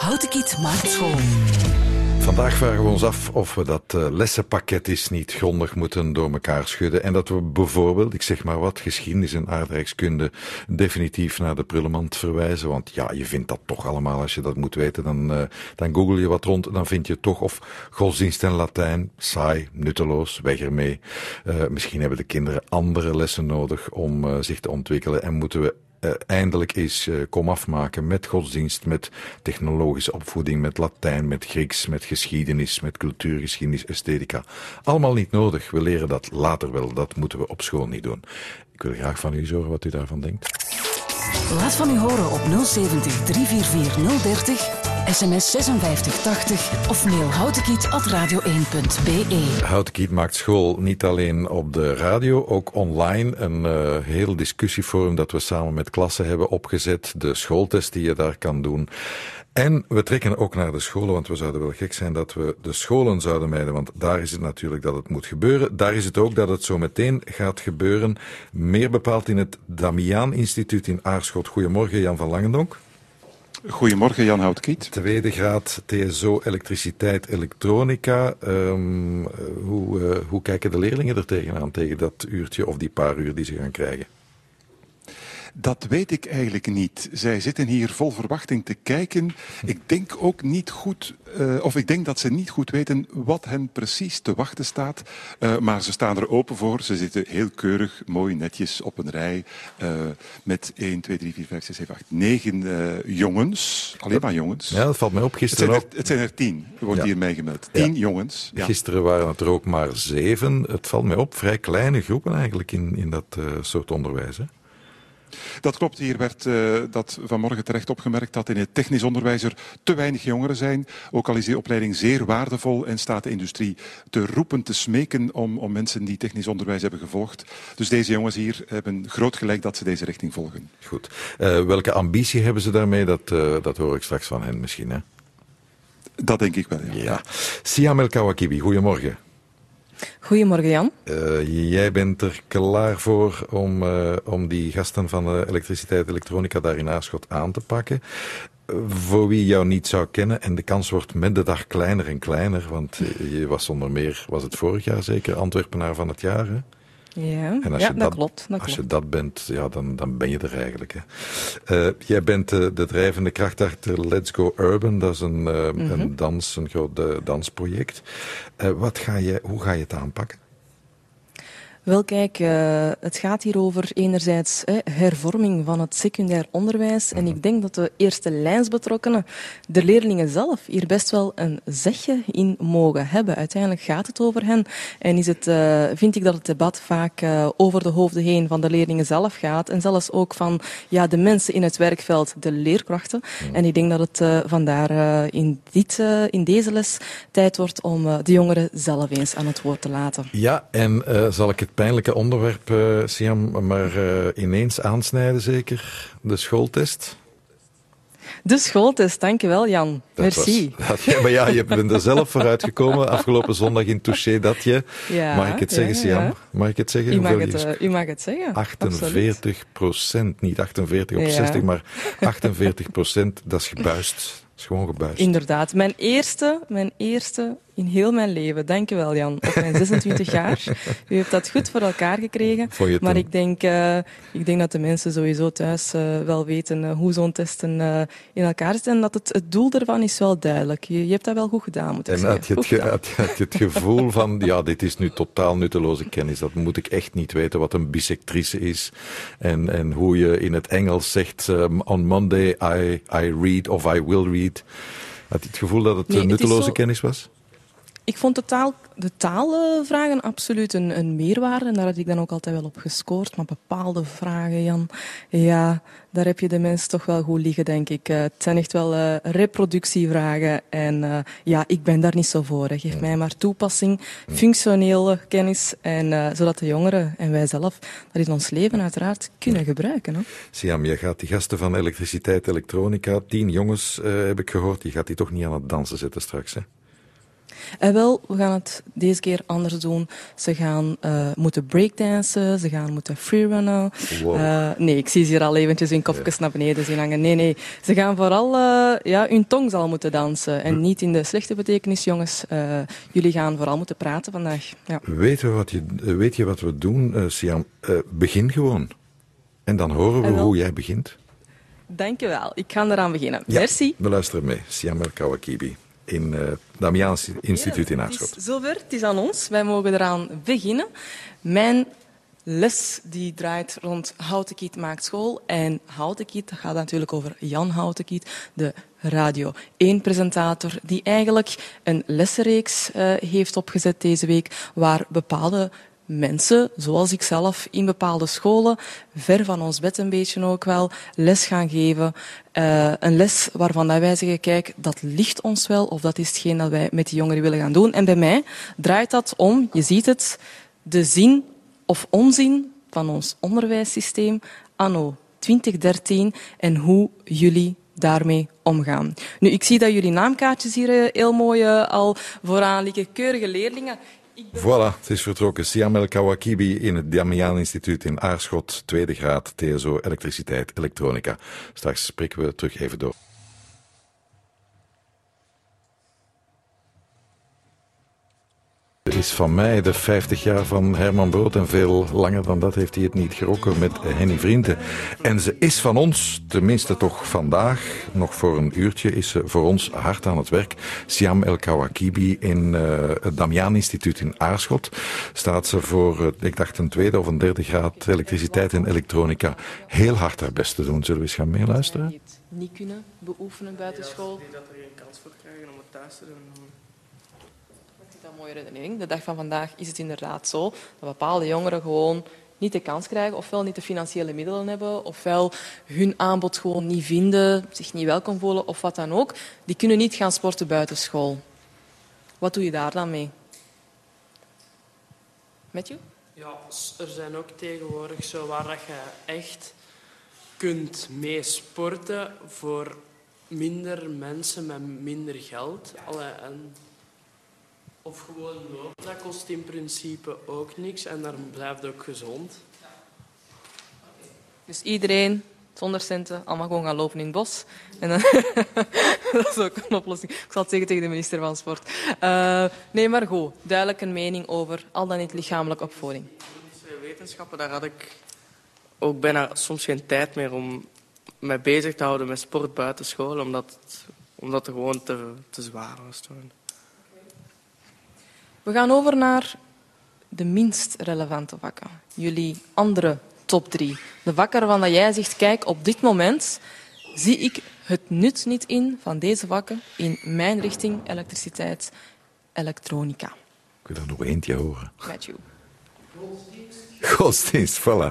Houten Kiet maakt school. Vandaag vragen we ons af of we dat lessenpakket eens niet grondig moeten door elkaar schudden. En dat we bijvoorbeeld, ik zeg maar wat, geschiedenis en aardrijkskunde definitief naar de prullenmand verwijzen. Want ja, je vindt dat toch allemaal. Als je dat moet weten, dan google je wat rond. Dan vind je toch of godsdienst en Latijn, saai, nutteloos, weg ermee. Misschien hebben de kinderen andere lessen nodig om zich te ontwikkelen. En moeten we eindelijk eens komaf maken met godsdienst, met technologische opvoeding, met Latijn, met Grieks, met geschiedenis, met cultuurgeschiedenis, esthetica. Allemaal niet nodig. We leren dat later wel. Dat moeten we op school niet doen. Ik wil graag van u horen wat u daarvan denkt. Laat van u horen op 070 344 030, sms 5680 of mail houtenkiet@radio1.be. Houten Kiet maakt school niet alleen op de radio, ook online. Een heel discussieforum dat we samen met klassen hebben opgezet. De schooltest die je daar kan doen. En we trekken ook naar de scholen, want we zouden wel gek zijn dat we de scholen zouden mijden, want daar is het natuurlijk dat het moet gebeuren. Daar is het ook dat het zo meteen gaat gebeuren. Meer bepaald in het Damiaan Instituut in Aarschot. Goedemorgen, Jan van Langendonk. Goedemorgen, Jan Houtkiet. Tweede graad TSO elektriciteit elektronica. Hoe kijken de leerlingen er tegenaan, tegen dat uurtje of die paar uur die ze gaan krijgen? Dat weet ik eigenlijk niet. Zij zitten hier vol verwachting te kijken. Ik denk ook niet goed, ik denk dat ze niet goed weten wat hen precies te wachten staat. Maar ze staan er open voor. Ze zitten heel keurig, mooi, netjes op een rij. Met 1, 2, 3, 4, 5, 6, 7, 8, 9 jongens. Alleen maar jongens. Ja, dat valt mij op. Gisteren het zijn er 10, wordt hier mij gemeld. 10 jongens. Ja. Gisteren waren het er ook maar 7. Het valt mij op, vrij kleine groepen eigenlijk in dat soort onderwijs, hè? Dat klopt, hier werd dat vanmorgen terecht opgemerkt dat in het technisch onderwijs er te weinig jongeren zijn. Ook al is die opleiding zeer waardevol en staat de industrie te roepen, te smeken om mensen die technisch onderwijs hebben gevolgd. Dus deze jongens hier hebben groot gelijk dat ze deze richting volgen. Goed. Welke ambitie hebben ze daarmee? Dat hoor ik straks van hen misschien, hè? Dat denk ik wel, ja. Ja. Siam El Kawakibi, goedemorgen. Goedemorgen, Jan. Jij bent er klaar voor om die gasten van elektriciteit elektronica daar in Aarschot aan te pakken. Voor wie jou niet zou kennen, en de kans wordt met de dag kleiner en kleiner, want je was zonder meer, was het vorig jaar zeker, Antwerpenaar van het jaar, hè? Ja, en dat klopt. Als je dat bent, ja, dan ben je er eigenlijk. Hè. Jij bent de drijvende kracht achter Let's Go Urban. Dat is een groot dansproject. Hoe ga je het aanpakken? Wel, kijk, het gaat hier over enerzijds hervorming van het secundair onderwijs. En ik denk dat de eerste lijnsbetrokkenen, de leerlingen zelf, hier best wel een zegje in mogen hebben. Uiteindelijk gaat het over hen. En vind ik dat het debat vaak over de hoofden heen van de leerlingen zelf gaat. En zelfs ook van de mensen in het werkveld, de leerkrachten. En ik denk dat het vandaar in deze les tijd wordt om de jongeren zelf eens aan het woord te laten. Ja, en zal ik het pijnlijke onderwerp, Siam, maar ineens aansnijden zeker? De schooltest? De schooltest, dankjewel Jan. Merci. Maar ja, je bent er zelf voor uitgekomen afgelopen zondag in Touché dat je... Mag ik het zeggen, Siam? Mag ik het zeggen? U mag het zeggen. 48%, niet 48 op 60, maar 48%, dat is gebuist. Dat is gewoon gebuist. Inderdaad. Mijn eerste in heel mijn leven. Dankjewel, Jan. Op mijn 26 jaar. U hebt dat goed voor elkaar gekregen. Maar ik denk dat de mensen sowieso thuis wel weten hoe zo'n testen in elkaar zit. En dat het doel ervan is wel duidelijk. Je hebt dat wel goed gedaan, moet ik zeggen. En had je het gevoel van, dit is nu totaal nutteloze kennis. Dat moet ik echt niet weten wat een bisectrice is. En hoe je in het Engels zegt, on Monday I read of I will read. Had je het gevoel dat het nutteloze kennis was? Ik vond de taalvragen absoluut een meerwaarde. En daar had ik dan ook altijd wel op gescoord. Maar bepaalde vragen, Jan, daar heb je de mensen toch wel goed liggen, denk ik. Het zijn echt wel reproductievragen. En ik ben daar niet zo voor. Hè. Geef mij maar toepassing, functionele kennis. En zodat de jongeren en wij zelf dat in ons leven uiteraard kunnen gebruiken. Hè. Siam, je gaat die gasten van elektriciteit elektronica, 10 jongens heb ik gehoord, je gaat die toch niet aan het dansen zetten straks, hè? En wel, we gaan het deze keer anders doen. Ze gaan moeten breakdansen, ze gaan moeten freerunnen. Wow. Nee, ik zie ze hier al eventjes hun kopjes naar beneden zien hangen. Nee. Ze gaan vooral hun tong zal moeten dansen. En niet in de slechte betekenis, jongens. Jullie gaan vooral moeten praten vandaag. Ja. Weet je wat we doen, Siam? Begin gewoon. En dan horen we hoe jij begint. Dank je wel. Ik ga eraan beginnen. Ja, Merci. we luisteren mee. Siam El Kawakibi in het Damiaans Instituut in Aarschot. Het is zover, het is aan ons. Wij mogen eraan beginnen. Mijn les die draait rond Houtekiet maakt school. En Houtekiet, dat gaat natuurlijk over Jan Houtekiet, de Radio 1-presentator, die eigenlijk een lessenreeks heeft opgezet deze week, waar bepaalde mensen, zoals ik zelf, in bepaalde scholen, ver van ons bed een beetje ook wel, les gaan geven. Een les waarvan wij zeggen, kijk, dat ligt ons wel, of dat is hetgeen dat wij met die jongeren willen gaan doen. En bij mij draait dat om, je ziet het, de zin of onzin van ons onderwijssysteem anno 2013 en hoe jullie daarmee omgaan. Nu, ik zie dat jullie naamkaartjes hier heel mooi al vooraan liggen. Keurige leerlingen. Voilà, het is vertrokken. Siam El Kawakibi in het Damiaan Instituut in Aarschot, tweede graad, TSO, elektriciteit, elektronica. Straks spreken we terug even door. Het is van mij de 50 jaar van Herman Brood en veel langer dan dat heeft hij het niet gerokken met Henny Vrienden. En ze is van ons, tenminste toch vandaag, nog voor een uurtje, is ze voor ons hard aan het werk. Siam El Kawakibi in het Damiaan Instituut in Aarschot staat ze voor, ik dacht een tweede of een derde graad elektriciteit en elektronica heel hard haar best te doen. Zullen we eens gaan meeluisteren? Die het niet kunnen beoefenen buiten school. Die dat er geen kans voor krijgen om het thuis te doen. Dat is een mooie redenering. De dag van vandaag is het inderdaad zo dat bepaalde jongeren gewoon niet de kans krijgen, ofwel niet de financiële middelen hebben, ofwel hun aanbod gewoon niet vinden, zich niet welkom voelen of wat dan ook. Die kunnen niet gaan sporten buiten school. Wat doe je daar dan mee? Matthew? Ja, er zijn ook tegenwoordig zo waar dat je echt kunt mee sporten voor minder mensen met minder geld. Of gewoon lopen, dat kost in principe ook niks en dan blijft ook gezond. Dus iedereen zonder centen allemaal gewoon gaan lopen in het bos. En dan dat is ook een oplossing. Ik zal het zeggen tegen de minister van Sport. Nee, maar goed. Duidelijk een mening over al dan niet lichamelijke opvoeding. Wetenschappen, daar had ik ook bijna soms geen tijd meer om mij bezig te houden met sport buiten school, omdat het gewoon te zwaar was toen. We gaan over naar de minst relevante vakken. Jullie andere top 3. De vakken waarvan dat jij zegt, kijk, op dit moment zie ik het nut niet in van deze vakken in mijn richting elektriciteit, elektronica. Ik wil er nog eentje horen. Matthew. Godsdienst, voilà.